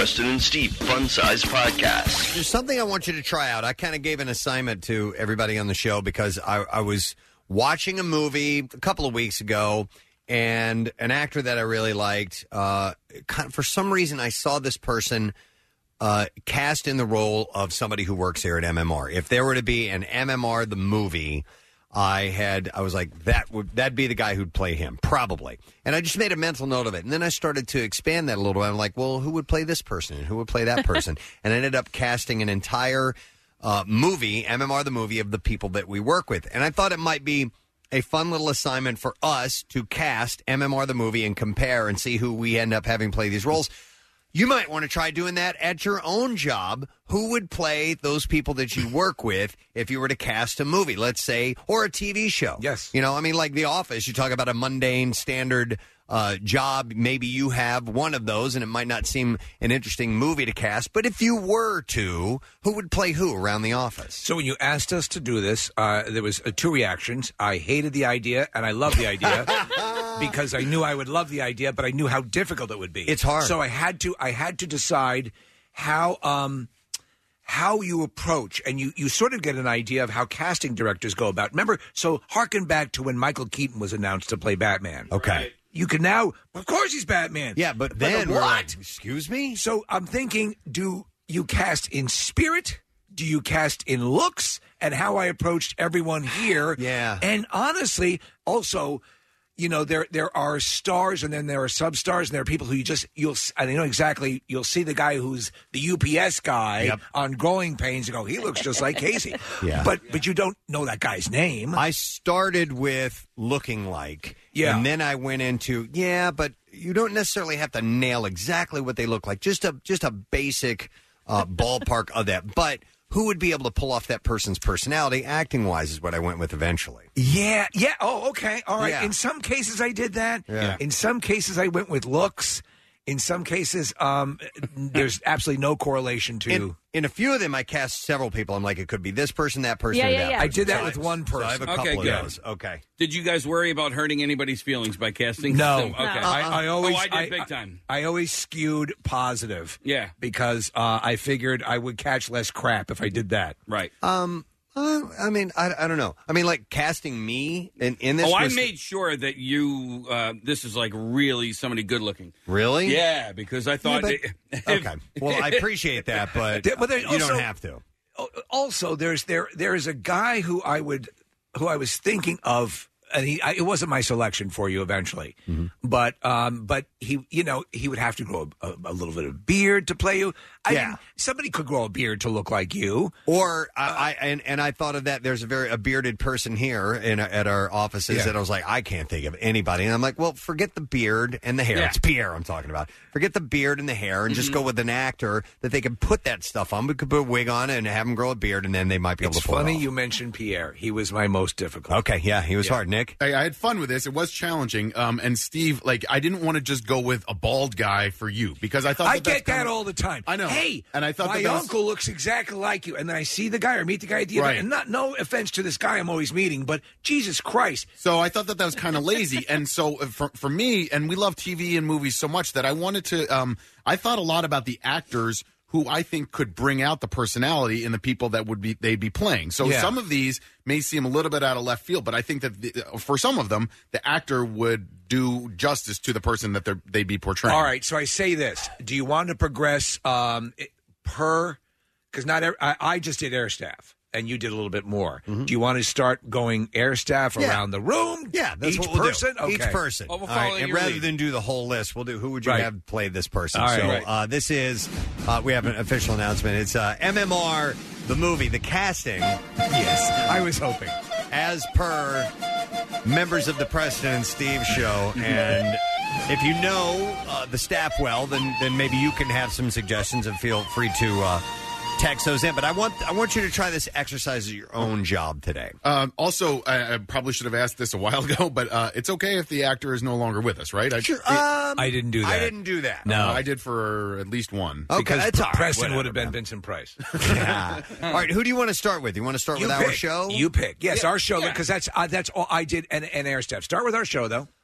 Preston and Steve Fun Size Podcast. There's something I want you to try out. I kind of gave an assignment to everybody on the show because I was watching a movie a couple of weeks ago, and an actor that I really liked, for some reason I saw this person cast in the role of somebody who works here at MMR. If there were to be an MMR the movie, I was like, that'd be the guy who'd play him, probably. And I just made a mental note of it. And then I started to expand that a little bit. I'm like, well, who would play this person and who would play that person? And I ended up casting an entire movie, MMR the movie, of the people that we work with. And I thought it might be a fun little assignment for us to cast MMR the movie and compare and see who we end up having play these roles. You might want to try doing that at your own job. Who would play those people that you work with if you were to cast a movie, let's say, or a TV show? Yes. You know, I mean, like The Office, you talk about a mundane, standard job. Maybe you have one of those, and it might not seem an interesting movie to cast. But if you were to, who would play who around The Office? So when you asked us to do this, there was two reactions. I hated the idea, and I loved the idea. Because I knew I would love the idea, but I knew how difficult it would be. It's hard. So I had to decide how you approach, and you sort of get an idea of how casting directors go about. Remember, so harken back to when Michael Keaton was announced to play Batman. Okay. You can now, of course he's Batman. Yeah, but then what? we're like, excuse me? So I'm thinking, do you cast in spirit? Do you cast in looks? And how I approached everyone here. Yeah. And honestly, also, you know, there are stars and then there are substars and there are people who you'll see the guy who's the UPS guy on Growing Pains and go, he looks just like Casey. Yeah. But you don't know that guy's name. I started with looking like. Yeah. And then I went into, but you don't necessarily have to nail exactly what they look like. Just a basic ballpark of that. But who would be able to pull off that person's personality acting-wise is what I went with eventually. Yeah. Oh, okay. All right. Yeah. In some cases, I did that. Yeah. In some cases, I went with looks. In some cases, there's absolutely no correlation to... In a few of them, I cast several people. I'm like, it could be this person, that person, Yeah, or yeah, that yeah. person. I did that with one person. So I have a Okay, couple of good. those. Okay. Did you guys worry about hurting anybody's feelings by casting? No. them? Okay. I always... I did big time. I always skewed positive. Yeah. Because I figured I would catch less crap if I did that. Right. I mean, I don't know. I mean, like casting me in this. I made sure that you. This is like really somebody good looking. Really? Yeah, because I thought. Okay. Well, I appreciate that, but you don't have to. Also, there is a guy who I was thinking of, and it wasn't my selection for you eventually, but he would have to grow a little bit of beard to play you. I mean, somebody could grow a beard to look like you, or I thought of that. There's a bearded person here at our offices, and I was like, I can't think of anybody, and I'm like, well, forget the beard and the hair. Yeah. It's Pierre I'm talking about. Forget the beard and the hair, and just go with an actor that they can put that stuff on. We could put a wig on and have him grow a beard, and then they might be able to pull it funny off. you mentioned Pierre. He was my most difficult. Okay, yeah, he was hard. Nick? I had fun with this. It was challenging. And Steve, I didn't want to just go with a bald guy for you because I thought I get that all the time. I know. Hey, and I thought my that was... uncle looks exactly like you, and then I see the guy or meet the guy at the event, and no offense to this guy I'm always meeting, but Jesus Christ. So I thought that was kind of lazy, and so for me, and we love TV and movies so much that I wanted to. I thought a lot about the actors who I think could bring out the personality in the people that they'd be playing. So some of these may seem a little bit out of left field, but I think that for some of them, the actor would do justice to the person that they'd be portraying. All right, so I say this: do you want to progress per? Because I just did air staff, and you did a little bit more. Do you want to start going air staff around the room? Yeah, that's each what we'll person. do. Okay. Each person. Well, we'll All right, follow and your rather lead. than do the whole list, we'll do who would you have play this person. All right, so right. this is we have an official announcement. It's MMR the movie, the casting. Yes, I was hoping. As per members of the Preston and Steve show, and if you know the staff well, then maybe you can have some suggestions and feel free to text those in. But I want you to try this exercise at your own job today. Also, I probably should have asked this a while ago, but it's okay if the actor is no longer with us, right? Sure. I didn't do that. I didn't do that. No. I did for at least one. Okay, Because that's all right. Preston Whatever, would have been man. Vincent Price. Yeah. All right, who do you want to start with? You want to start with our show? You pick. Yes, our show, because that's all I did and air staff. Start with our show, though.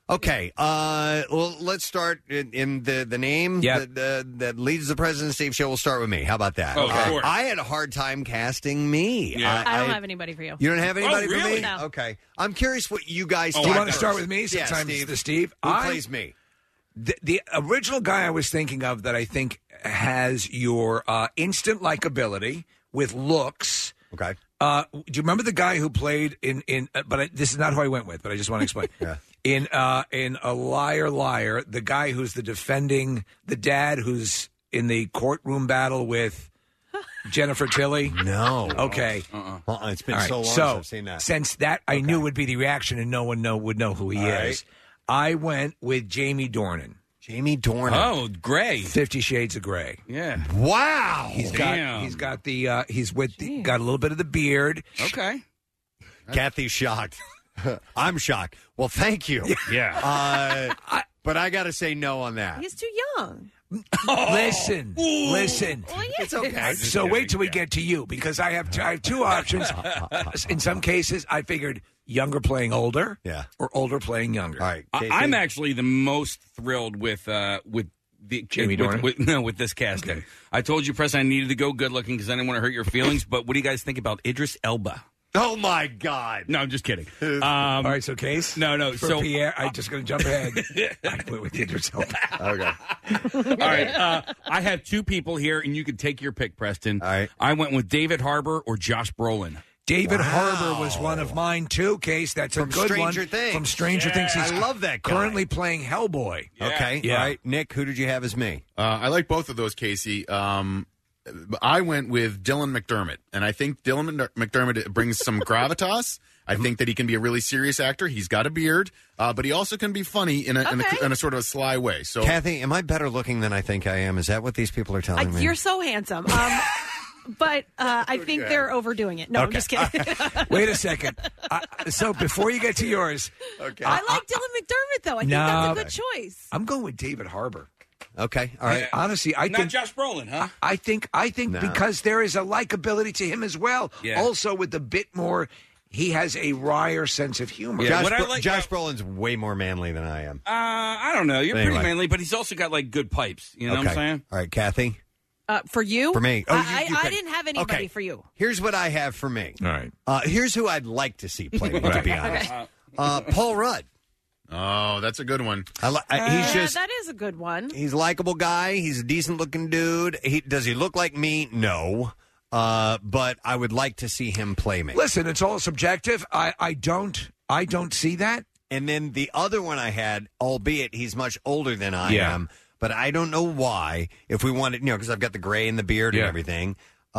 Okay, well, let's start in the name that leads the President Steve show. We'll start with me. How about that? Oh, sure. I had a hard time casting me. Yeah. I don't have anybody for you. You don't have anybody for really? me? No. Okay. I'm curious what you guys Do think. you want to start first. with me? Yeah, Sometimes Steve. Steve. Who plays me? The original guy I was thinking of that I think has your instant likability with looks. Okay. Do you remember the guy who played this is not who I went with, but I just want to explain. Yeah. In A Liar, Liar, the guy who's the dad who's in the courtroom battle with Jennifer Tilly. No. Okay. It's been All right. so long So, since I've seen that. Since that I knew would be the reaction and no one would know who he All is, right. I went with Jamie Dornan. Jamie Dornan. Oh, Gray. 50 Shades of Grey. Yeah. Wow. He's Damn. got the got a little bit of the beard. Okay. Kathy's shocked. I'm shocked. Well, thank you. Yeah. But I got to say no on that. He's too young. Listen. Well, yeah. It's okay. So wait till we get to you because I have two options. In some cases, I figured younger playing older, or older playing younger. All right, I'm actually the most thrilled with the Jamie Dornan? with this casting. I told you, Press, I needed to go good looking because I didn't want to hurt your feelings. But what do you guys think about Idris Elba? Oh my God! No, I'm just kidding. All right, so Case. No. For So Pierre, I'm just going to jump ahead. I went with Idris Elba. Okay. all right, I have two people here, and you can take your pick, Preston. All right. I went with David Harbour or Josh Brolin. David Wow. Harbour was one of mine too. Case, that's a From good Stranger one. Things. From Stranger Things. He's I love that guy. currently playing Hellboy. Okay. Yeah. All right, Nick. Who did you have as me? I like both of those, Casey. I went with Dylan McDermott, and I think Dylan McDermott brings some gravitas. I think that he can be a really serious actor. He's got a beard, but he also can be funny in a sort of a sly way. So, Kathy, am I better looking than I think I am? Is that what these people are telling me? You're so handsome. But I think they're overdoing it. No, I'm just kidding. Wait a second. So before you get to yours, Okay. I like Dylan McDermott, though. I think that's a good choice. I'm going with David Harbour. Okay. All right. Honestly, I Not think Josh Brolin, huh? I think No. because there is a likability to him as well. Yeah. Also, with a bit more, he has a wrier sense of humor. Yeah. Josh, What I like Josh Brolin's way more manly than I am. I don't know. You're Anyway. pretty manly, but he's also got like good pipes. You know what I'm saying? All right, Kathy. For you? For me. Oh, you I pick. didn't have anybody Okay. for you. Here's what I have for me. All right. Here's who I'd like to see play me, to be honest. Paul Rudd. oh, that's a good one. He's just that is a good one. he's a likable guy. He's a decent looking dude. Does he look like me? No. But I would like to see him play me. Listen, it's all subjective. I don't see that. And then the other one I had, albeit he's much older than I Yeah. am, but I don't know why. If we wanted, because I've got the gray and the beard and Yeah. everything.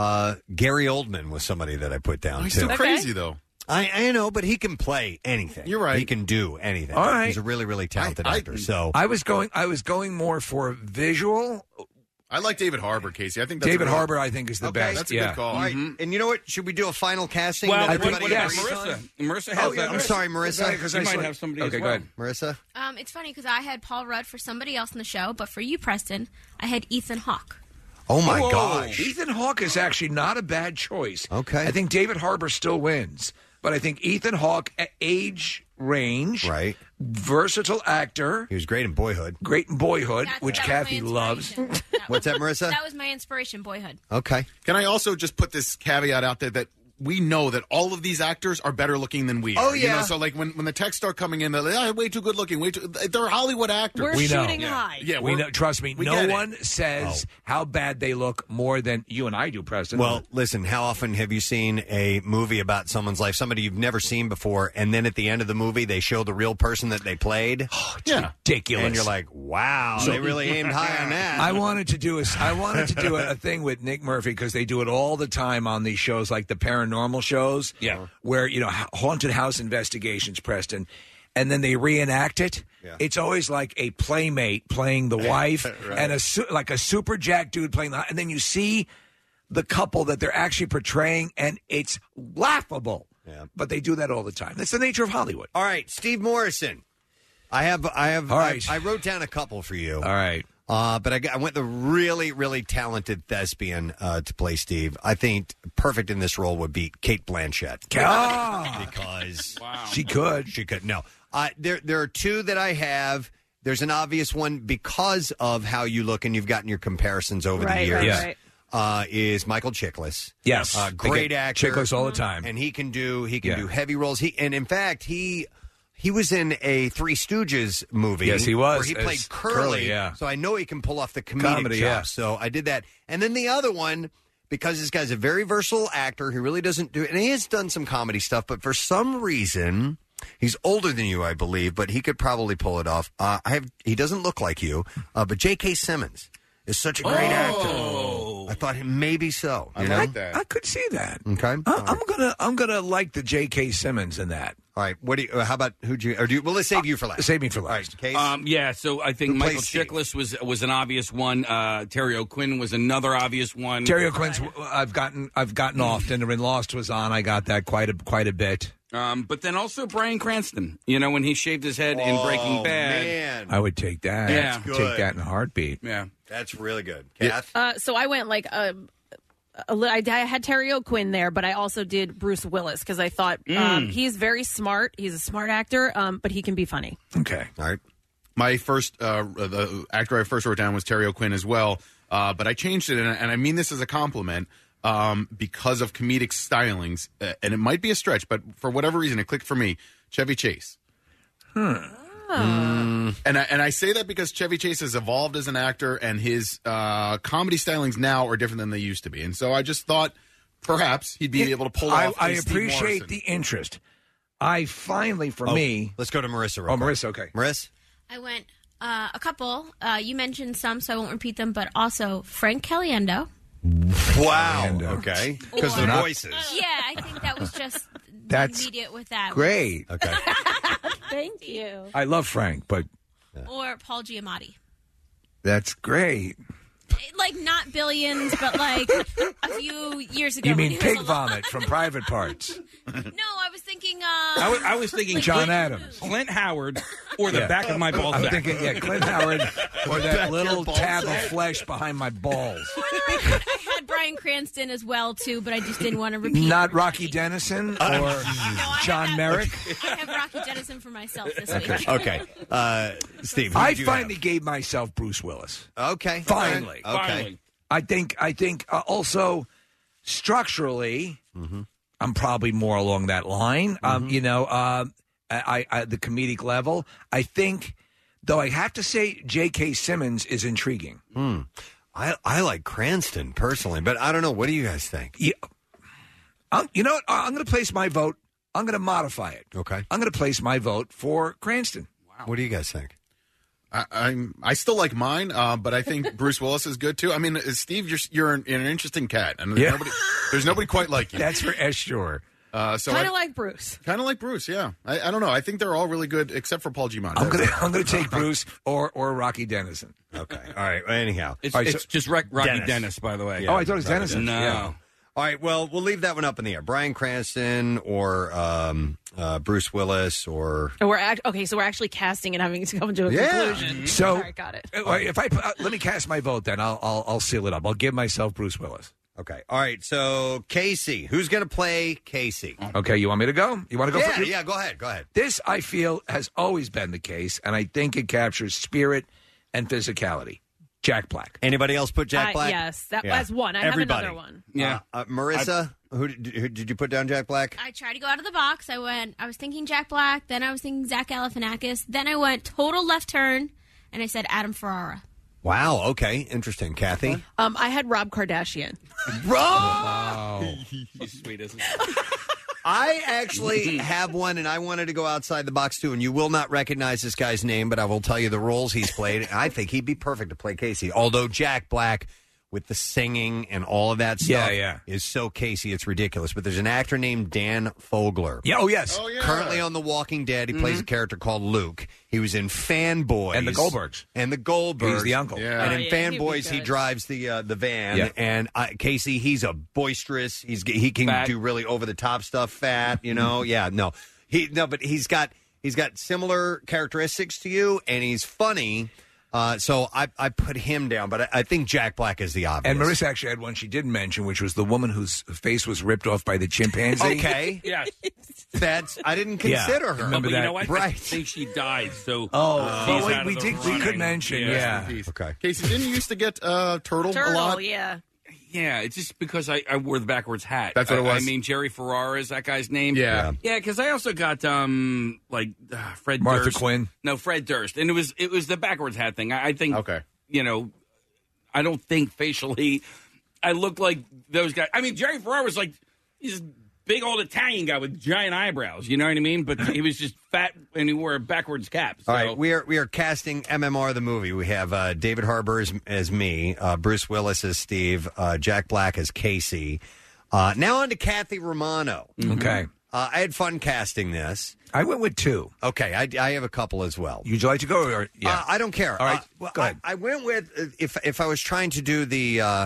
Gary Oldman was somebody that I put down He's too. still crazy though. I know, but he can play anything. You're right. He can do anything. All right. He's a really, really talented actor. So I was going more for visual. I like David Harbour, Casey. I think that's David a real- Harbour, I think, is the Okay. best. That's a yeah. good call. all right. And you know what? Should we do a final casting? Well, that what everybody about yes. Marissa? Marissa has that. I'm sorry, Marissa. Because You might have somebody Okay, as go well. ahead. Marissa? It's funny because I had Paul Rudd for somebody else in the show, but for you, Preston, I had Ethan Hawke. Oh, my Whoa. gosh. Ethan Hawke is actually not a bad choice. Okay. I think David Harbour still wins, but I think Ethan Hawke, age range, Right. versatile actor, He was great in Boyhood. great in Boyhood, which That was my Kathy loves. inspiration. What's that, Marissa? That was my inspiration, Boyhood. Okay. Can I also just put this caveat out there that we know that all of these actors are better looking than we are. Oh, yeah. So like when the texts start coming in, they're like, way too good looking. They're Hollywood actors. We're We know. shooting high. Yeah, We know, trust me, we no get it. one says how bad they look more than you and I do, Preston. Well, listen, how often have you seen a movie about someone's life, somebody you've never seen before, and then at the end of the movie they show the real person that they played? Yeah. ridiculous. And you're like, wow, they really aimed high on that. I wanted to do a thing with Nick Murphy because they do it all the time on these shows, like the paranormal shows. Yeah. Where haunted house investigations, Preston, and then they reenact it. Yeah. It's always like a playmate playing the wife Right. and like a super jack dude playing and then you see the couple that they're actually portraying, and it's laughable. Yeah. But they do that all the time. That's the nature of Hollywood. All right, Steve Morrison. I have. All right. I wrote down a couple for you. All right. But I went the really, really talented thespian to play Steve. I think perfect in this role would be Kate Blanchett. Ah, Because she could. she could. No, There are two that I have. There's an obvious one because of how you look, and you've gotten your comparisons over the years. Is Michael Chiklis. Yes. Great actor. Chiklis all the time. And he can do heavy roles. And in fact, he was in a Three Stooges movie. Yes, he was. Where he played Curly. So I know he can pull off the comedy chops. So I did that. And then the other one, because this guy's a very versatile actor, he really doesn't do it. And he has done some comedy stuff, but for some reason, he's older than you, I believe, but he could probably pull it off. He doesn't look like you, but J.K. Simmons is such a great actor. I thought maybe so. I like that. I could see that. Okay, I'm gonna like the J.K. Simmons in that. All right. What do you? How about who'd you? Or do you? Well, let's save you for last. Save me for last. All right, Yeah. So I think Who Michael plays Steve? Chiklis was an obvious one. Terry O'Quinn was another obvious one. Terry O'Quinn's I've gotten often. When Lost was on, I got that quite a bit. But then also Bryan Cranston. You know, when he shaved his head in Breaking Bad. Man. I would take that. Yeah. That's take that in a heartbeat. Yeah. That's really good. Kath? So I went like I had Terry O'Quinn there, but I also did Bruce Willis because I thought he's very smart. He's a smart actor, but he can be funny. Okay. All right. My first, the actor I first wrote down was Terry O'Quinn as well, but I changed it, and I mean this as a compliment, because of comedic stylings, and it might be a stretch, but for whatever reason, it clicked for me. Chevy Chase. And I say that because Chevy Chase has evolved as an actor, and his comedy stylings now are different than they used to be. And so I just thought perhaps he'd be able to pull off. I a Steve appreciate Morrison. the interest. I finally, for me, Let's go to Marissa. Oh, Marissa, okay. Marissa? I went a couple. You mentioned some, so I won't repeat them, but also Frank Caliendo. Wow. And, Okay. Because Or- the voices. Yeah, I think that was just That's immediate with that. great. Okay. Thank you. I love Frank, but Or Paul Giamatti. that's great. Like, not Billions, but like a few years ago. You when mean he was pig alive. vomit from Private Parts? No, I was thinking. I was thinking John Clint, Adams. Clint Howard, or the Yeah. back of my ball I'm sack. thinking, Clint Howard, or that little tab of flesh behind my balls. I had Bryan Cranston as well too, but I just didn't want to repeat. Not Rocky Dennison or John Merrick. I have Rocky Dennison for myself this week. Okay. Steve, who I did you finally have? gave myself Bruce Willis. Okay. Finally. Okay. Finally. I think also structurally, I'm probably more along that line. The comedic level. I think, though, I have to say J.K. Simmons is intriguing. I like Cranston personally, but I don't know. What do you guys think? Yeah. You know what? I'm going to place my vote. I'm going to modify it. Okay. I'm going to place my vote for Cranston. What do you guys think? I still like mine, but I think Bruce Willis is good too. I mean, Steve, you're an interesting cat, and there's nobody quite like you. That's for sure. So Kind of like Bruce. kind of like Bruce, yeah. I don't know. I think they're all really good except for Paul Giamatti. I'm gonna take Bruce or Rocky Dennison. Okay. All right. Anyhow. It's, All right, it's just Rocky Dennis. Dennis, by the way. Oh, I thought it was Dennison. No. Yeah. All right. Well, we'll leave that one up in the air. Bryan Cranston or Bruce Willis or. So we're actually casting and having to come to a Yeah. conclusion. So, all right, got it. if I let me cast my vote, then I'll seal it up. I'll give myself Bruce Willis. Okay. All right. So Casey, who's going to play Casey? Okay, you want me to go? You want to go? Yeah. for Yeah. Go ahead. Go ahead. This, I feel, has always been the case, and I think it captures spirit and physicality. Jack Black. Anybody else put Jack Black? Yes, that Yeah. was one. I Everybody. have another one. Yeah. Marissa, who did you put down? Jack Black. I tried to go out of the box. I was thinking Jack Black, then I was thinking Zach Galifianakis, then I went total left turn, and I said Adam Ferrara. Wow. Okay. Interesting. Kathy. I had Rob Kardashian. She's sweet, isn't I actually have one, and I wanted to go outside the box, too. And you will not recognize this guy's name, but I will tell you the roles he's played. I think he'd be perfect to play Casey. Although Jack Black, with the singing and all of that stuff, is so Casey, it's ridiculous. But there's an actor named Dan Fogler. Yeah. Oh, yes. Currently on The Walking Dead. He plays a character called Luke. He was in Fanboys. And the Goldbergs. He's the uncle. Yeah. And Oh, in yeah, he'd be Fanboys, he good. drives the van. Yeah. And Casey, he's a boisterous. He can Fat. do really over the top stuff. Fat, Yeah, no, but he's got similar characteristics to you, and he's funny. So I put him down, but I think Jack Black is the obvious. And Marissa actually had one she didn't mention, which was the woman whose face was ripped off by the chimpanzee. Okay. Yeah. I didn't consider her. Remember But that? you know what? I Right. think she died. So Well, she's out we of the could running. mention, Yeah. yeah. Peace. Okay. Casey, didn't you used to get Turtle a Turtle, lot? yeah. Yeah, it's just because I wore the backwards hat. That's what it was? I mean, Jerry Ferrara is that guy's name. Yeah. Yeah, because I also got Fred Martha Durst. Quinn? No, Fred Durst, and it was the backwards hat thing. I think. Okay. I don't think facially I look like those guys. I mean, Jerry Ferrara was like he's a big old Italian guy with giant eyebrows. You know what I mean? But he was just fat and he wore a backwards cap. So. All right, we are casting MMR the movie. We have David Harbour as me, Bruce Willis as Steve, Jack Black as Casey. Now on to Kathy Romano. Okay. I had fun casting this. I went with 2. Okay, I have a couple as well. Would you like to go? Or, yeah. I don't care. All right, I, go ahead. I went with if I was trying to do the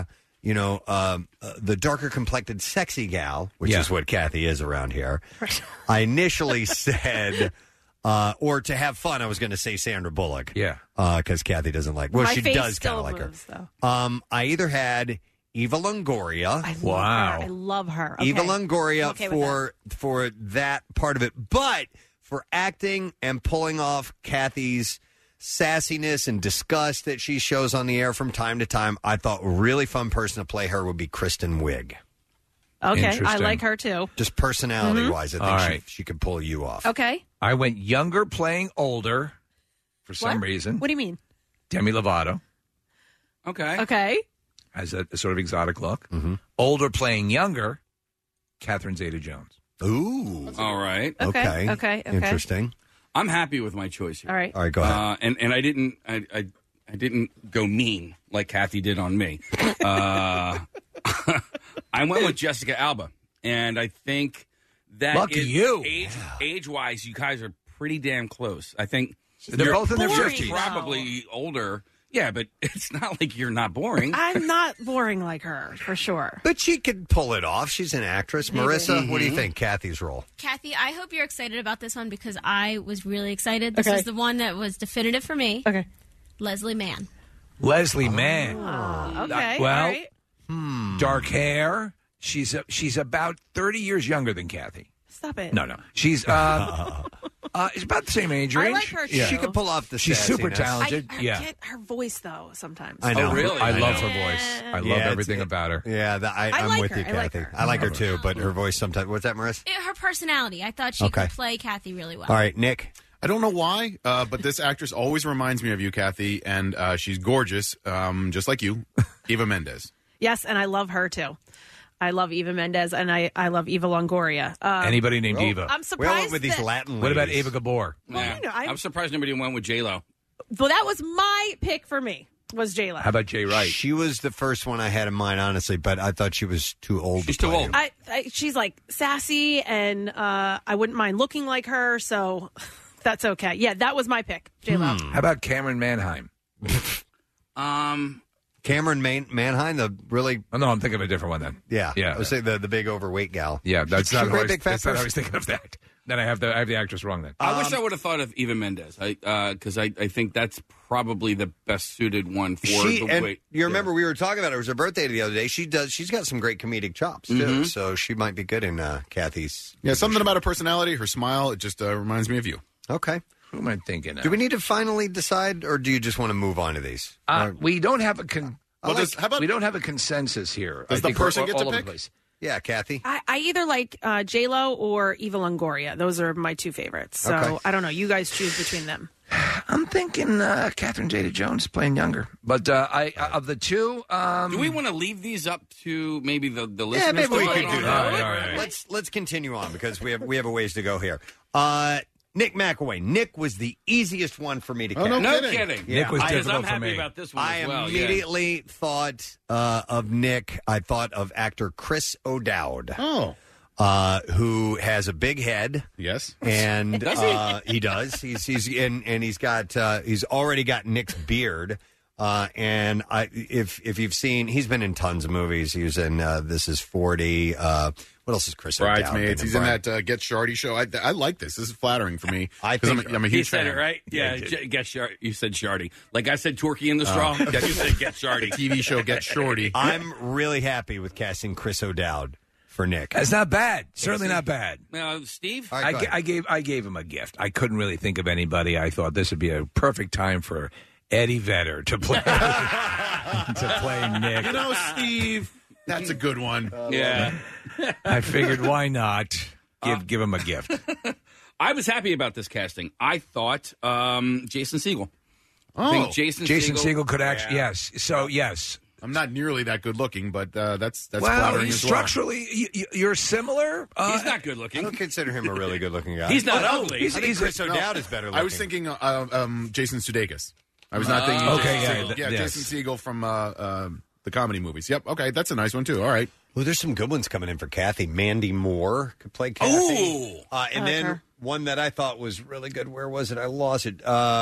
the darker complected sexy gal, which is what Kathy is around here. I initially said, or to have fun, I was going to say Sandra Bullock. Yeah, because Kathy doesn't like. Well, My she face does kind still of like moves, her. though. I either had Eva Longoria. I love her. I love her. Okay. Eva Longoria Okay with for that part of it, but for acting and pulling off Kathy's sassiness and disgust that she shows on the air from time to time, I thought a really fun person to play her would be Kristen Wiig. Okay, I Interesting. like her too. Just personality-wise, I think All right. she could pull you off. Okay. I went younger playing older for some What? reason. What do you mean? Demi Lovato Okay. Okay. has a sort of exotic look. Older playing younger, Catherine Zeta-Jones. Ooh. All right. Okay. Interesting. I'm happy with my choice here. All right. All right, go ahead. And I didn't go mean like Kathy did on me. I went with Jessica Alba, and I think that Lucky is- you. age-wise, you guys are pretty damn close. I think They're both in their boring, 50s. probably older. Yeah, but it's not like you're not boring. I'm not boring like her, for sure. But she could pull it off. She's an actress. Marissa, what do you think, Kathy's role? Kathy, I hope you're excited about this one because I was really excited. This Okay. was the one that was definitive for me. Okay. Leslie Mann. Leslie Mann. Okay. Well, all right. Dark hair. She's about 30 years younger than Kathy. Stop it. No. She's she's about the same age I range. like her, Yeah. too. She could pull off the She's super sassiness. talented. I yeah. get her voice though sometimes. I know. Oh, really? I love know. her voice. I love Yeah, everything it's- about her. Yeah, I'm like with her. you, I like Kathy. her. I like her too, but her voice sometimes. What's that, Marissa? Her personality. I thought she Okay. could play Kathy really well. All right, Nick. I don't know why, but this actress always reminds me of you, Kathy, and she's gorgeous, just like you, Eva Mendes. Yes, and I love her too. I love Eva Mendes, and I love Eva Longoria. Anybody named Eva? I'm We all surprised went with these that, Latin What about ladies. Eva Gabor? Yeah. you know, I'm surprised nobody went with J-Lo. Well, that was my pick for me. Was J-Lo. How about Jay Wright? She was the first one I had in mind, honestly, but I thought she was too old. She's to too play old. him. She's like sassy, and I wouldn't mind looking like her, so that's okay. Yeah, that was my pick. J-Lo. How about Cameron Manheim? Cameron Manheim, the really, Oh, no, I'm thinking of a different one then. yeah, Yeah. I would say the big overweight gal. Yeah, that's She not a how great I was- big fat that's not how I person? was thinking of that. Then I have the actress wrong then. I wish I would have thought of Eva Mendes, because I think that's probably the best suited one for She the and weight. you remember we were talking about it. It was her birthday the other day. She's got some great comedic chops too, so she might be good in Kathy's. Yeah, something about her personality, her smile, it just reminds me of you. Okay. Who am I thinking of? Do we need to finally decide, or do you just want to move on to these? We don't have a how we don't have a consensus here. Does I the think we're person get to all over pick? the place. Yeah, Kathy. I either like J-Lo or Eva Longoria. Those are my two favorites. So Okay. I don't know. You guys choose between them. I'm thinking Catherine Zeta-Jones playing younger. But of the two, Do we want to leave these up to maybe the listeners? Yeah, maybe to we vote could on? do that. All right. Let's continue on because we have a ways to go here. Nick McElwain. Nick was the easiest one for me to catch. no No kidding. kidding. Nick was Because difficult I'm for happy me. about this one I as well. yeah. immediately thought of Nick. I thought of actor Chris O'Dowd, Oh, who has a big head. yes. And Does he? he does. He's already got Nick's beard. And if you've seen, he's been in tons of movies. He was in This Is 40. What else is Chris O'Dowd? Bridesmaids. He's in that Get Shardy show. I like this. This is flattering for me. I think I'm a He huge said fan. it right. Yeah, Get Shardy. You said Shardy. Like I said, Torquay in the straw. You said Get Shardy. TV show Get Shorty. I'm really happy with casting Chris O'Dowd for Nick. That's not bad. Certainly not bad. Steve? All right, go ahead. I gave him a gift. I couldn't really think of anybody. I thought this would be a perfect time for Eddie Vedder to play to play Nick. You know, Steve, that's a good one. Yeah. I figured, why not give him a gift? I was happy about this casting. I thought Jason Segel. Oh, I think Jason Segel could actually, yes. So, yes. I'm not nearly that good looking, but that's Well, flattering as well. structurally, you're similar. He's not good I looking. don't consider him a really good-looking guy. He's not ugly. I think Chris O'Dowd is better looking. I was thinking Jason Sudeikis. I was not thinking. Okay, Jason yeah, Segel. yes. Jason Segel from the comedy movies. Yep. Okay, that's a nice one too. All right. Well, there's some good ones coming in for Kathy. Mandy Moore could play Kathy. Ooh. And then her. one that I thought was really good. Where was it? I lost it.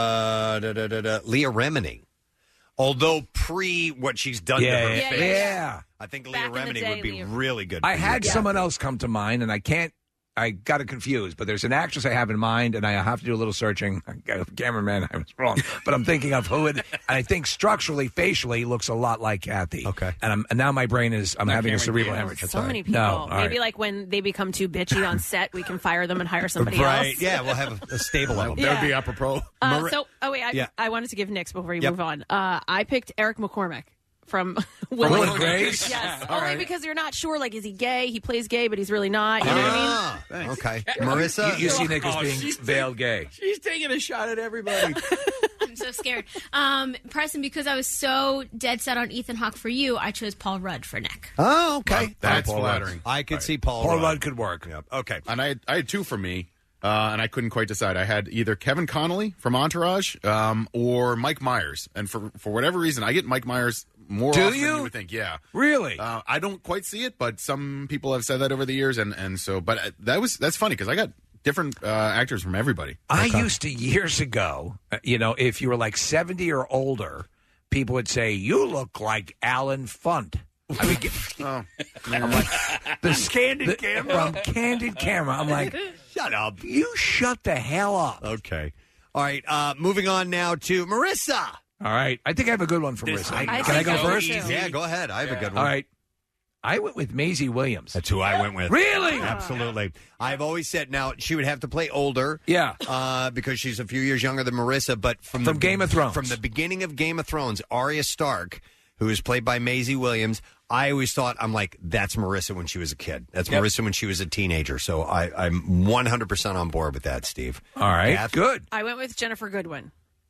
Leah Remini. Although pre what she's done to her Yeah, face, yeah. I think Back Leah in the Remini day, would be Leah- really good. I for had you. someone else come to mind, and I got it confused, but there's an actress I have in mind, and I have to do a little searching. Cameraman, I was wrong, but I'm thinking of who it. And I think structurally, facially, looks a lot like Kathy. Okay, and now my brain is. I'm having a cerebral Cameron hemorrhage. So That's all right. many people. No, all Maybe right. like when they become too bitchy on set, we can fire them and hire somebody Right? else. Yeah, we'll have a stable of them. That would be apropos. I wanted to give Nick's before you move on. I picked Eric McCormack from Will and Grace? Yes, only because you're not sure. Like, is he gay? He plays gay, but he's really not. You know what I mean? Okay, Marissa. You see Nick as being veiled gay. She's taking a shot at everybody. I'm so scared. Preston, because I was so dead set on Ethan Hawke for you, I chose Paul Rudd for Nick. Oh, okay. That's Paul Rudd. flattering. I could see Paul Paul Rudd. Rudd could work. Yep. Okay. And I had two for me, and I couldn't quite decide. I had either Kevin Connolly from Entourage or Mike Myers. And for whatever reason, I get Mike Myers more Do often you? than you would think. Yeah. Really? I don't quite see it, but some people have said that over the years, and so. But that's funny because I got different actors from everybody. I used to years ago, if you were like 70 or older, people would say, "You look like Alan Funt." I mean, I'm like, Candid camera. From Candid Camera. I'm like, Shut up. you shut the hell up. Okay. All right. Moving on now to Marissa. All right. I think I have a good one for Marissa. I Can I think go so, first? too. Yeah, go ahead. I have a good one. All right. I went with Maisie Williams. That's who I went with. Really? Absolutely. I've always said now she would have to play older. Yeah. Because she's a few years younger than Marissa. But from Game of Thrones. From the beginning of Game of Thrones, Arya Stark, who is played by Maisie Williams, I always thought, I'm like, that's Marissa when she was a kid. That's Marissa when she was a teenager. So I'm 100% on board with that, Steve. All right. Kath? Good. I went with Jennifer Goodwin.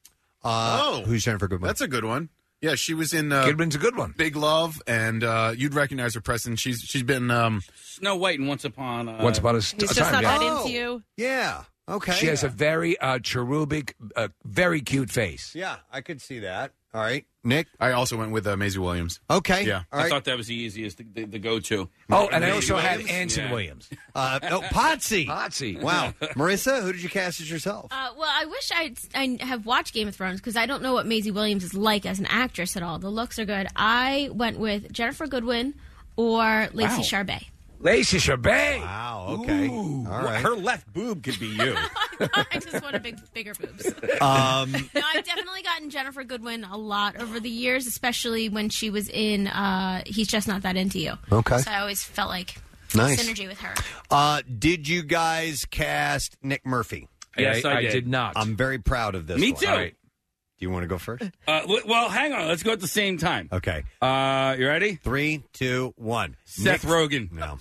Who's Jennifer Goodwin? That's a good one. Yeah, she was in Goodwin's a good one. Big Love, and you'd recognize her, Preston. She's been Snow White and Once Upon a He's just not that into you. Yeah. Okay. She has a very cherubic, very cute face. Yeah, I could see that. All right. Nick? I also went with Maisie Williams. Okay. Yeah. All I right. thought that was the easiest, the go-to. Oh, and I Maisie also had Williams? Anson Yeah. Williams. Potsy. Potsy. Wow. Marissa, who did you cast as yourself? Well, I wish I have watched Game of Thrones because I don't know what Maisie Williams is like as an actress at all. The looks are good. I went with Jennifer Goodwin or Lacey Charbet. Lacey Chabet. Wow. Okay. All right. Her left boob could be you. I just want bigger boobs. No, I've definitely gotten Jennifer Goodwin a lot over the years, especially when she was in He's Just Not That Into You. Okay. So I always felt like Nice. synergy with her. Did you guys cast Nick Murphy? Yes, I did. did not. I'm very proud of this Me one. too. All right. Do you want to go first? Well, hang on. Let's go at the same time. Okay. You ready? 3, 2, 1. Seth Rogen. No.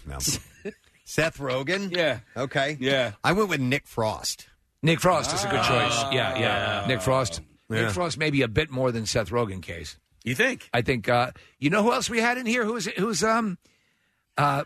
Seth Rogen? Yeah. Okay. Yeah. I went with Nick Frost. Nick Frost is a good choice. Yeah. Nick Frost. Yeah. Nick Frost maybe a bit more than Seth Rogen case. You think? I think you know who else we had in here? Who's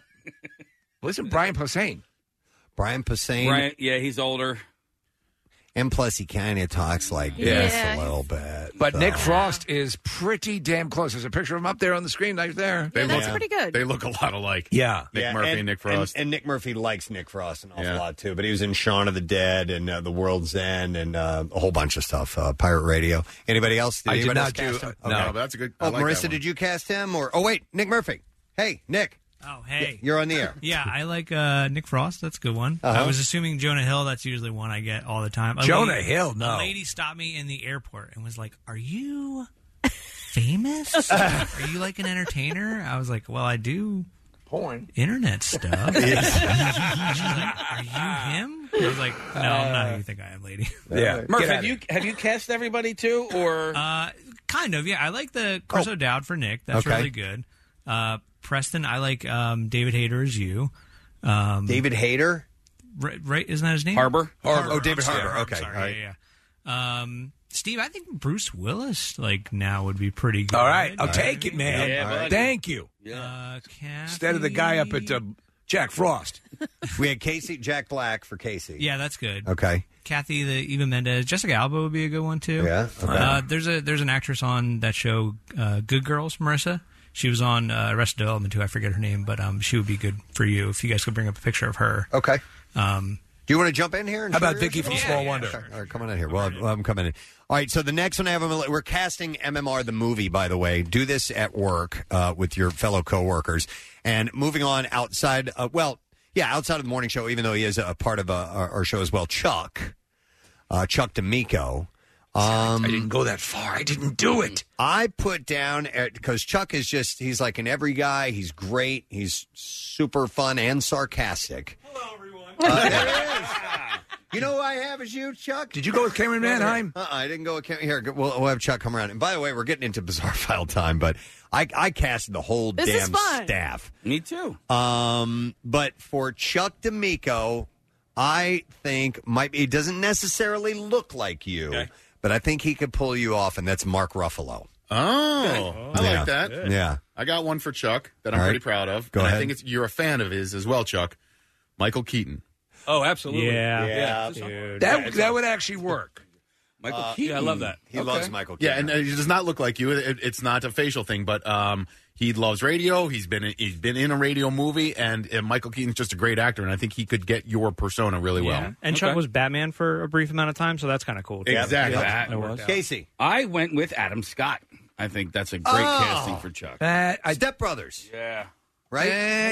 wasn't Brian Posehn? Brian Posehn. Right. Yeah, he's older. And plus, he kind of talks like this a little bit. But so. Nick Frost is pretty damn close. There's a picture of him up there on the screen right there. That's pretty good. They look a lot alike. Yeah. Nick Murphy and Nick Frost. And Nick Murphy likes Nick Frost an awful lot, too. But he was in Shaun of the Dead and The World's End and a whole bunch of stuff. Pirate Radio. Anybody else? I did anybody not else cast do. him? No, Okay. but that's a good. Oh, I like Marissa, that one. did you cast him? Oh, wait, Nick Murphy. Hey, Nick. Oh, hey. You're on the air. Yeah, I like Nick Frost. That's a good one. Uh-huh. I was assuming Jonah Hill. That's usually one I get all the time. Jonah Hill, no. A lady stopped me in the airport and was like, "Are you famous? Are you like an entertainer?" I was like, "Well, I do porn, internet stuff." She's like, "Are you him?" I was like, "No, I'm not who you think I am, lady." Yeah. Murph, have you cast everybody too, or kind of? Yeah, I like the Chris O'Dowd for Nick. That's Okay. really good. Preston, I like David Hayter as you. David Hayter? Right, isn't that his name? Harbour? Oh, David I'm sorry, Harbour. Okay. Sorry, All right. yeah. Steve, I think Bruce Willis now would be pretty good. All right, I'll take it, man. Yeah, All right. buddy. Thank you. Instead of the guy up at Jack Frost. We had Jack Black for Casey. Yeah, that's good. Okay. Kathy, the Eva Mendes, Jessica Alba would be a good one too. Yeah, okay. There's an actress on that show, Good Girls, Marissa. She was on Arrested Development too. I forget her name, but she would be good for you if you guys could bring up a picture of her. Okay. Do you want to jump in here? And How about share Vicky yours? from Small Wonder? Sure. All right, come on in here. Well, I'm coming in. All right, so the next one I have, we're casting MMR the movie, by the way. Do this at work with your fellow coworkers. And moving on outside, outside of the morning show, even though he is a part of our show as well, Chuck D'Amico. I didn't go that far. I didn't do it. I put down, because Chuck is he's like an every guy. He's great. He's super fun and sarcastic. Hello, everyone. There it is. You know who I have as you, Chuck? Did you go with Cameron Manheim? I didn't go with Cameron. Here, we'll have Chuck come around. And by the way, we're getting into Bizarre File time, but I casted the whole This is damn fun. staff. Me too. But for Chuck D'Amico, I think he doesn't necessarily look like you, but I think he could pull you off, and that's Mark Ruffalo. Oh, I like that. Yeah. I got one for Chuck that I'm All right. pretty proud of. Go and ahead. I think you're a fan of his as well, Chuck. Michael Keaton. Oh, absolutely. Yeah. Dude. That would actually work. Michael Keaton. Yeah, I love that. He loves Michael Keaton. Yeah, and he does not look like you. It's not a facial thing, but he loves radio. He's been in a radio movie, and Michael Keaton's just a great actor, and I think he could get your persona really well. And Chuck was Batman for a brief amount of time, so that's kind of cool. too. Exactly. That worked out. Casey. I went with Adam Scott. I think that's a great casting for Chuck. Step Brothers. Yeah. Right?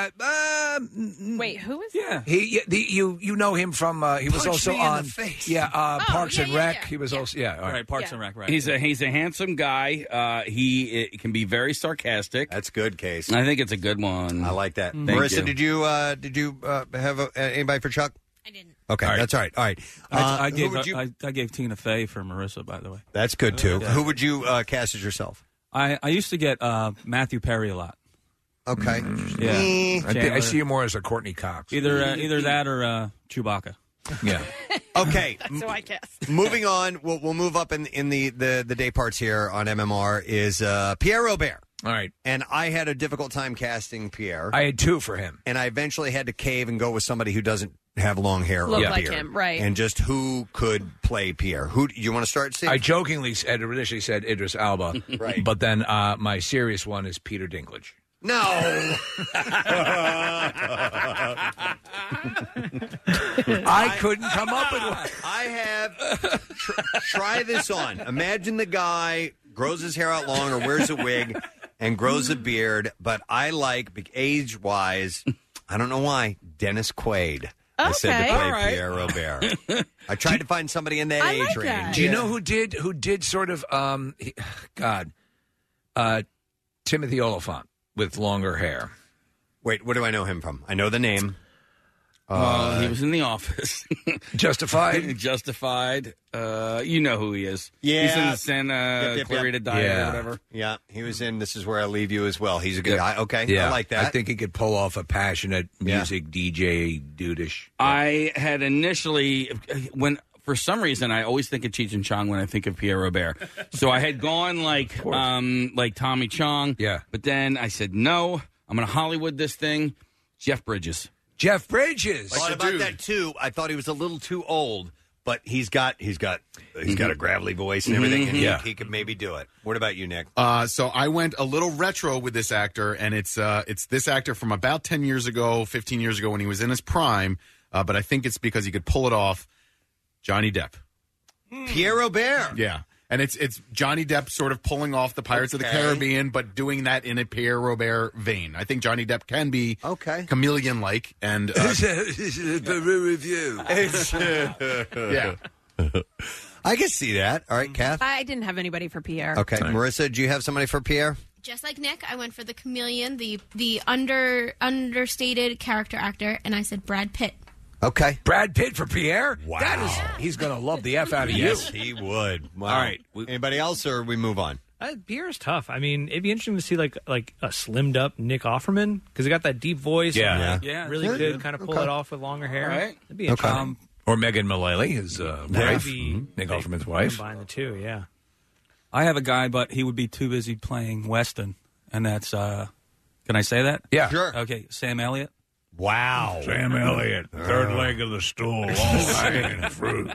Wait, who is Yeah. You know him from he was Punch also me in the on face. Parks and yeah, Rec. yeah. He was also all right. Right, Parks and Rec, right. He's a handsome guy. He can be very sarcastic. That's good, Case. I think it's a good one. I like that. Thank Marissa, you. did you have anybody for Chuck? I didn't. Okay, that's all right. All right. I who gave would you- I gave Tina Fey for Marissa, by the way. That's good too. Yeah. Who would you cast as yourself? I used to get Matthew Perry a lot. Okay. Yeah. I see you more as a Courtney Cox. Either that or Chewbacca. Yeah. Okay. so I guess. Moving on, we'll move up in the day parts here on MMR is Pierre Robert. All right. And I had a difficult time casting Pierre. I had two for him. And I eventually had to cave and go with somebody who doesn't have long hair Look or like beard. him, right. And just who could play Pierre. Who you want to start, Steve? I jokingly initially said Idris Elba, Right. But then my serious one is Peter Dinklage. No. I couldn't come up with one. I have try this on. Imagine the guy grows his hair out long or wears a wig and grows a beard, but I like age-wise, I don't know why, Dennis Quaid. I said to Okay. play All right. Pierre Robert. I tried to find somebody in that I age like range. that. Do you know who did sort of Timothy Oliphant with longer hair? Wait, what do I know him from? I know the name. He was in The Office. Justified? Justified. You know who he is. Yeah. He's in the Santa Yep. Clarita Diet Yeah. or whatever. Yeah, he was in This Is Where I Leave You as well. He's a good guy. Okay, Yeah, I like that. I think he could pull off a passionate music DJ dudeish. I had initially, for some reason, I always think of Cheech and Chong when I think of Pierre Robert. So I had gone like Tommy Chong. Yeah. But then I said, no, I'm going to Hollywood this thing. Jeff Bridges. Jeff Bridges. Thought about that too. I thought he was a little too old, but he's got a gravelly voice and everything, and he could maybe do it. What about you, Nick? So I went a little retro with this actor, and it's this actor from about 10 years ago, 15 years ago when he was in his prime, but I think it's because he could pull it off. Johnny Depp. Pierre Robert. Yeah. And it's Johnny Depp sort of pulling off the Pirates of the Caribbean, but doing that in a Pierre Robert vein. I think Johnny Depp can be chameleon-like. And the review. Yeah. I can see that. All right, Kath? I didn't have anybody for Pierre. Okay. Marissa, do you have somebody for Pierre? Just like Nick, I went for the chameleon, the understated character actor, and I said Brad Pitt. Okay. Brad Pitt for Pierre? Wow. He's going to love the F out of you. Yes, he would. Wow. All right. Anybody else, or we move on? Pierre's tough. I mean, it'd be interesting to see like a slimmed up Nick Offerman because he got that deep voice. Yeah. Really could kind of pull it off with longer hair. Right. That'd be interesting. Or Megan Mullally, his wife, Nick Offerman's wife. Combine the two, yeah. I have a guy, but he would be too busy playing Weston, and that's can I say that? Yeah. Sure. Okay, Sam Elliott. Wow. Sam Elliott, third leg of the stool, all hanging fruit.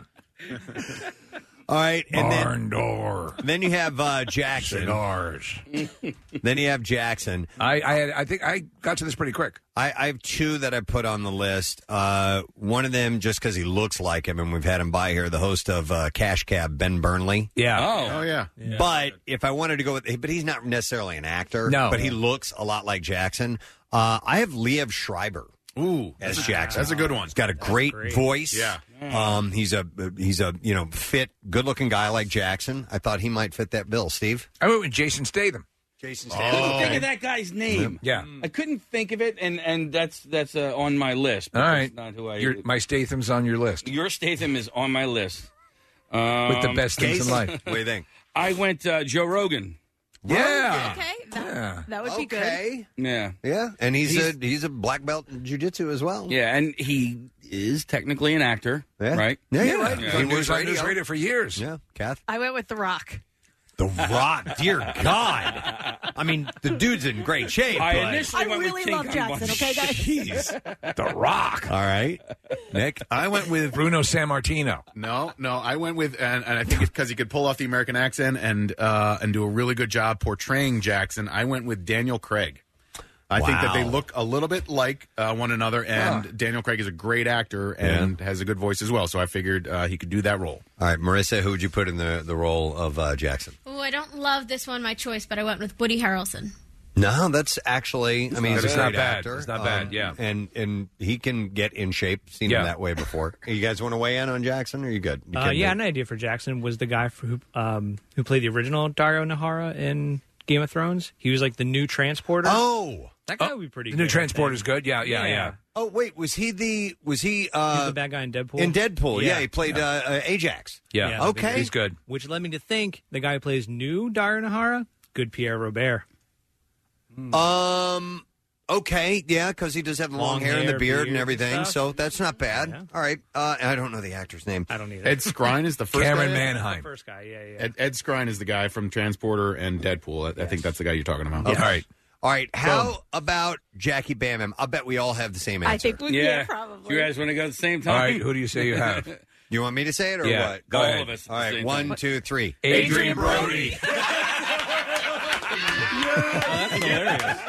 All right. And Barn door. Then you have Jackson. Cigars. Then you have Jackson. I think I got to this pretty quick. I have two that I put on the list. One of them, just because he looks like him, and we've had him by here, the host of Cash Cab, Ben Burnley. Yeah. Oh, yeah. But if I wanted to go with, but he's not necessarily an actor. No. But he looks a lot like Jackson. I have Liev Schreiber. Ooh, as Jackson. That's a good one. He's got a great voice. Yeah. He's a fit, good looking guy like Jackson. I thought he might fit that bill. Steve? I went with Jason Statham. Jason I Statham. couldn't think of that guy's name. Yeah. I couldn't think of it, and that's on my list. All right. That's not who I. My Statham's on your list. Your Statham is on my list. With the best things in life. What do you think? I went Joe Rogan. Yeah. Okay, that would be good. Yeah. Yeah, and he's a black belt in jiu-jitsu as well. Yeah, and he is technically an actor, right? Yeah, you're right. Yeah. He was on News Radio for years. Yeah, Kath? I went with The Rock. The Rock, dear God. I mean, the dude's in great shape. I but- initially went with King love Kong Jackson, Bundy. okay, guys? Jeez. The Rock. All right. Nick? I went with Bruno Sammartino. No, I went with, and I think it's because he could pull off the American accent and do a really good job portraying Jackson. I went with Daniel Craig. I think that they look a little bit like one another, and Daniel Craig is a great actor and has a good voice as well. So I figured he could do that role. All right, Marissa, who would you put in the role of Jackson? Oh, I don't love this one, my choice, but I went with Woody Harrelson. No, that's actually, I mean, he's It's a not great bad. actor. It's not bad, yeah. And he can get in shape. Seen him that way before. You guys want to weigh in on Jackson, or are you good? You An idea for Jackson was the guy who played the original Dario Nahara in Game of Thrones. He was like the new transporter. Oh. That guy would be pretty The good. new transporter's good. Yeah. Oh, wait, was he He's the bad guy in Deadpool. in Deadpool? Yeah, he played Ajax. Yeah. Okay. He's good. Which led me to think the guy who plays new Dario Nahara, good Pierre Robert. Okay, yeah, because he does have the long hair and the beard and everything, stuff. so that's not bad. Yeah. All right, I don't know the actor's name. I don't either. Ed Skrein is the first Cameron guy. Manheim. First guy, yeah. Ed Skrein is the guy from Transporter and Deadpool. I think that's the guy you're talking about. Okay. All right. All right, how about Jackie Bam Bam? I'll bet we all have the same answer. I think we Yeah, probably. You guys want to go at the same time? All right. Who do you say you have? You want me to say it or Yeah, what? go All ahead. of us. at All the right, same 1, time. 2, 3. Adrian Brody. That's hilarious.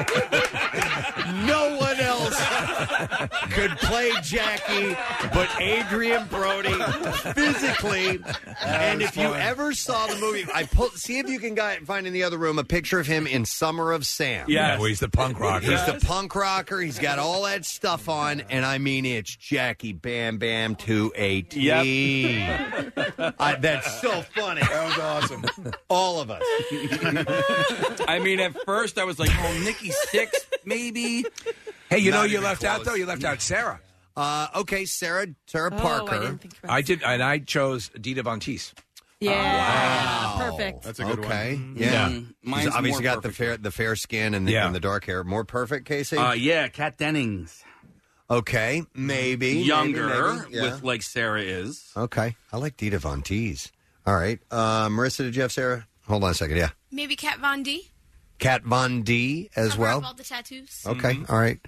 No one else could play Jackie but Adrian Brody physically. And if you ever saw the movie, see if you can find in the other room a picture of him in Summer of Sam. Yeah, well, he's the punk rocker. He's the punk rocker. He's got all that stuff on, and I mean, it's Jackie Bam Bam to a T. That's so funny. That was awesome. All of us. I mean, at first I was like, oh, Nikki Sixx, maybe. Hey, you know Not you even left out, close. though? You left out Sarah. Okay, Sarah Oh, Parker. I didn't think about I did, and I chose Dita Von Teese. Yeah, perfect. That's a good Okay, one. yeah. Mine's He's obviously more got perfect. the fair skin and Yeah. the dark hair. More perfect, Casey? Yeah, Kat Dennings. Okay, maybe. Younger, maybe, yeah. with like Sarah is. Okay, I like Dita Von Teese. All right. Marissa, did you have Sarah? Hold on a second, yeah. Maybe Kat Von D. Kat Von D as Cover well. up all the tattoos. Okay, all right.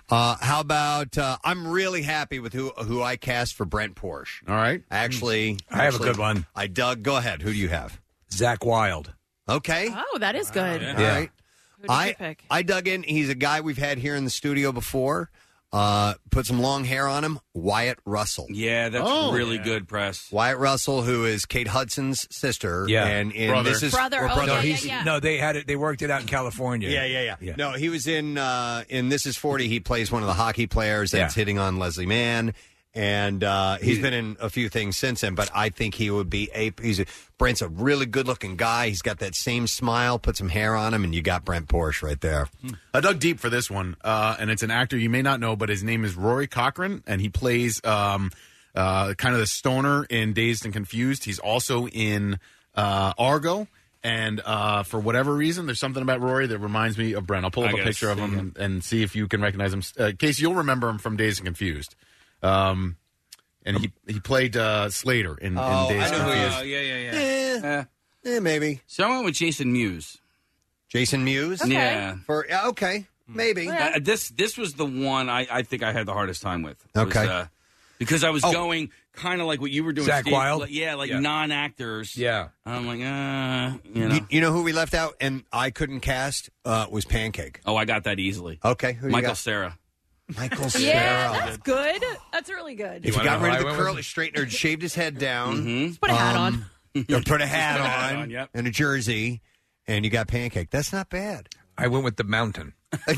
How about I'm really happy with who I cast for Brent Porsche. All right. Actually, I have a good one. I dug. Go ahead. Who do you have? Zach Wilde. Okay. Oh, that is good. All right. Who did you pick? I dug in. He's a guy we've had here in the studio before. Put some long hair on him. Wyatt Russell. Yeah, that's really good press. Wyatt Russell, who is Kate Hudson's sister. Yeah. And in Brother. This Is Brother. Oh, brother. yeah. No, they had it. They worked it out in California. Yeah. No, he was in This Is 40. He plays one of the hockey players that's hitting on Leslie Mann. And he's been in a few things since then, but I think he would be Brent's a really good-looking guy. He's got that same smile. Put some hair on him, and you got Brent Porsche right there. I dug deep for this one, and it's an actor you may not know, but his name is Rory Cochrane, and he plays kind of the stoner in Dazed and Confused. He's also in Argo, and for whatever reason, there's something about Rory that reminds me of Brent. I'll pull up a picture of him and see if you can recognize him. Casey, you'll remember him from Dazed and Confused. And he played Slater in Dazed and Confused. Oh, yeah. Maybe. So I went with Jason Mewes. Jason Mewes? Okay. Yeah. Okay, maybe. This was the one I think I had the hardest time with. Okay. Because I was going kind of like what you were doing, Zach Steve. Wilde? Like non-actors. Yeah. I'm like, you know. You know who we left out and I couldn't cast was Pancake. Oh, I got that easily. Okay. Who do you Michael got? Cera. Michael Cera. Yeah, that's good. That's really good. If you got rid of the curly straightener, shaved his head down, Put a hat on. or put a hat on, yep. and a jersey, and you got Pancake. That's not bad. I went with the Mountain.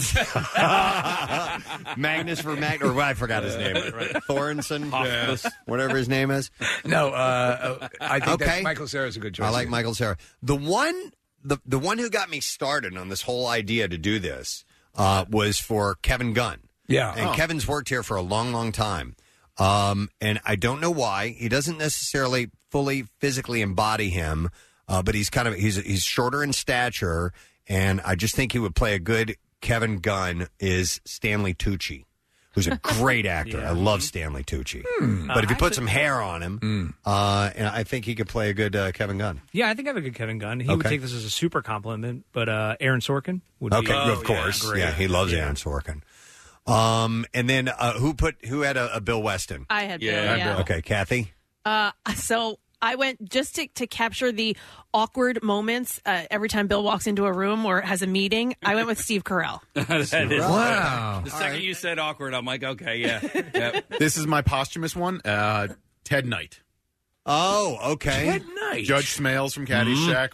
Magnus or I forgot his name. Thorensen, whatever his name is. No, I think Okay. that Michael Cera's a good choice. I like Michael Cera. The one who got me started on this whole idea to do this was for Kevin Gunn. Yeah. And Kevin's worked here for a long, long time. And I don't know why. He doesn't necessarily fully physically embody him, but he's shorter in stature, and I just think he would play a good Kevin Gunn is Stanley Tucci, who's a great actor. I love Stanley Tucci. But if you put some hair on him, and I think he could play a good Kevin Gunn. Yeah, I think I have a good Kevin Gunn. He would take this as a super compliment, but Aaron Sorkin would be of course. great. Yeah, he loves Aaron Sorkin. And then who had a Bill Weston? I had Bill, yeah. Okay, Kathy? So I went just to capture the awkward moments every time Bill walks into a room or has a meeting. I went with Steve Carell. Wow. The second you said awkward, I'm like, okay, yeah. Yep. This is my posthumous one. Ted Knight. Oh, okay. Ted Knight. Judge Smales from Caddyshack.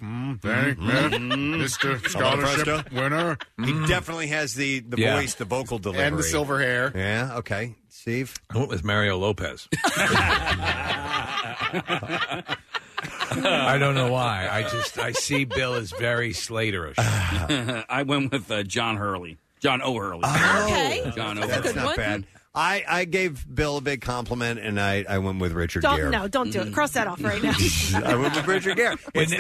Mr. Scholarship winner. He definitely has the voice, the vocal delivery. And the silver hair. Yeah, okay. Steve? I went with Mario Lopez. I don't know why. I see Bill as very Slaterish. I went with John O'Hurley. Okay. John That's a O'Hurley. good Not one. bad. I gave Bill a big compliment, and I went with Richard Gere. Don't do it. Cross that off right now. I went with Richard Gere.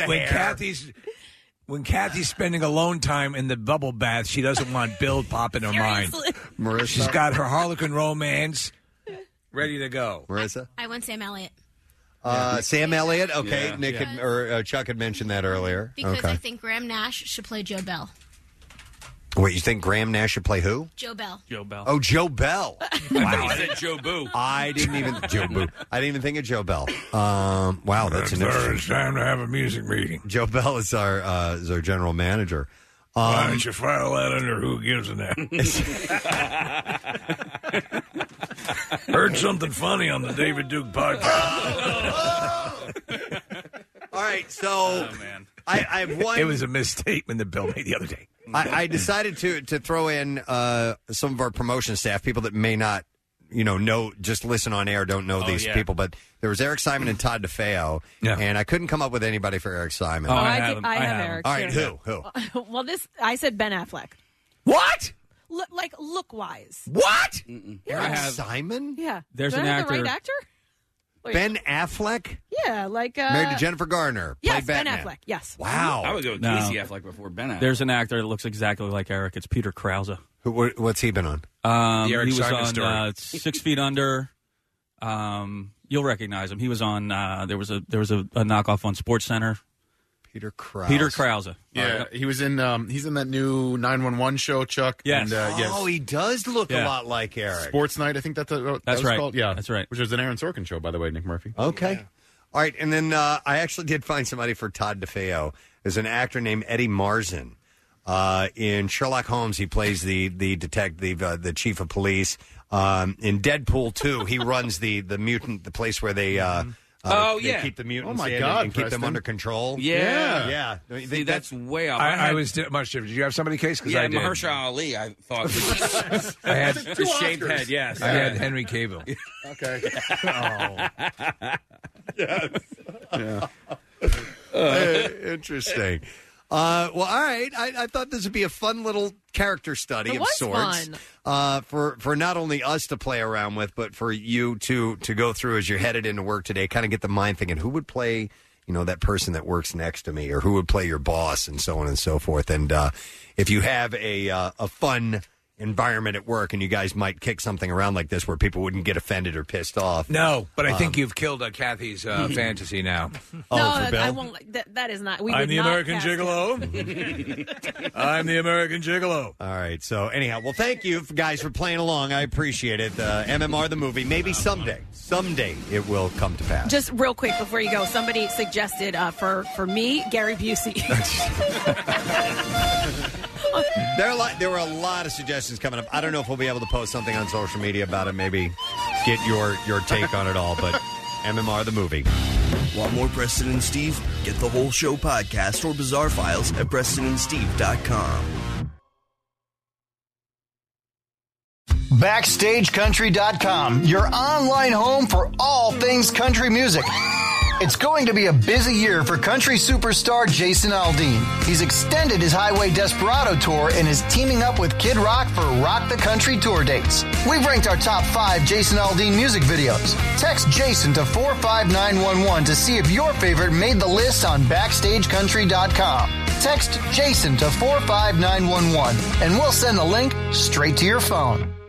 When Kathy's spending alone time in the bubble bath, she doesn't want Bill popping in her mind. Marissa? She's got her Harlequin romance ready to go. Marissa? I went Sam Elliott. Sam Elliott? Okay. Yeah. Nick Had, Chuck had mentioned that earlier. Because okay. I think Graham Nash should play Joe Bell. Wait, you think Graham Nash should play who? Joe Bell. Joe Bell. Oh, Joe Bell. Wow. He said Joe Boo. I didn't even think of Joe Bell. Wow, that's an interesting. It's time to have a music meeting. Joe Bell is our general manager. Why don't you file that under Who Gives a Damn? Heard something funny on the David Duke podcast. All right, so I have one. It was a misstatement that Bill made the other day. I decided to throw in some of our promotion staff, people that may not, know, just listen on air, don't know these people. But there was Eric Simon and Todd DeFeo, and I couldn't come up with anybody for Eric Simon. Oh, I have have Eric. All right, too. who? Well, I said Ben Affleck. What? Look wise. What? Eric Simon? Yeah. There's Do I an have the right actor- actor? Wait. Ben Affleck? Yeah, like Married to Jennifer Garner. Yes, played Ben Batman. Affleck. Yes. Wow. I would go with No. Casey Affleck before Ben Affleck. There's an actor that looks exactly like Eric. It's Peter Krause. What's he been on? The Eric He was Simon on story. 6 Feet Under. You'll recognize him. He was on. There was a knockoff on SportsCenter. Peter Krause. Peter Krause. Yeah, he was in. He's in that new 911 show, Chuck. Yes. And, yes. Oh, he does look a lot like Eric. Sports Night, I think that was right. called. Yeah, that's right. Which was an Aaron Sorkin show, by the way, Nick Murphy. Okay. All right, and then I actually did find somebody for Todd DeFeo. There's an actor named Eddie Marsan. In Sherlock Holmes, he plays the detective, the chief of police. In Deadpool 2, he runs the mutant, the place where they they keep the mutants in and keep them under control. Yeah. See, that's way off. I was much different. Did you have somebody, Case? Because I did. Mahershala Ali, I thought. Was, I had the shaved head, yes. I had Henry Cavill. Okay. Interesting. Well, all right. I thought this would be a fun little character study of sorts for not only us to play around with, but for you to go through as you're headed into work today. Kind of get the mind thinking, who would play, that person that works next to me, or who would play your boss, and so on and so forth. And if you have a fun environment at work, and you guys might kick something around like this where people wouldn't get offended or pissed off. No, but I think you've killed Kathy's fantasy now. I won't. That is not. I'm the American Gigolo. I'm the American Gigolo. All right. So anyhow, well, thank you guys for playing along. I appreciate it. MMR the movie. Maybe someday it will come to pass. Just real quick before you go, somebody suggested for me Gary Busey. There were a lot of suggestions coming up. I don't know if we'll be able to post something on social media about it. Maybe get your take on it all. But MMR the movie. Want more Preston and Steve? Get the whole show podcast or bizarre files at PrestonandSteve.com. BackstageCountry.com, your online home for all things country music. It's going to be a busy year for country superstar Jason Aldean. He's extended his Highway Desperado tour and is teaming up with Kid Rock for Rock the Country tour dates. We've ranked our top 5 Jason Aldean music videos. Text Jason to 45911 to see if your favorite made the list on BackstageCountry.com. Text Jason to 45911 and we'll send the link straight to your phone.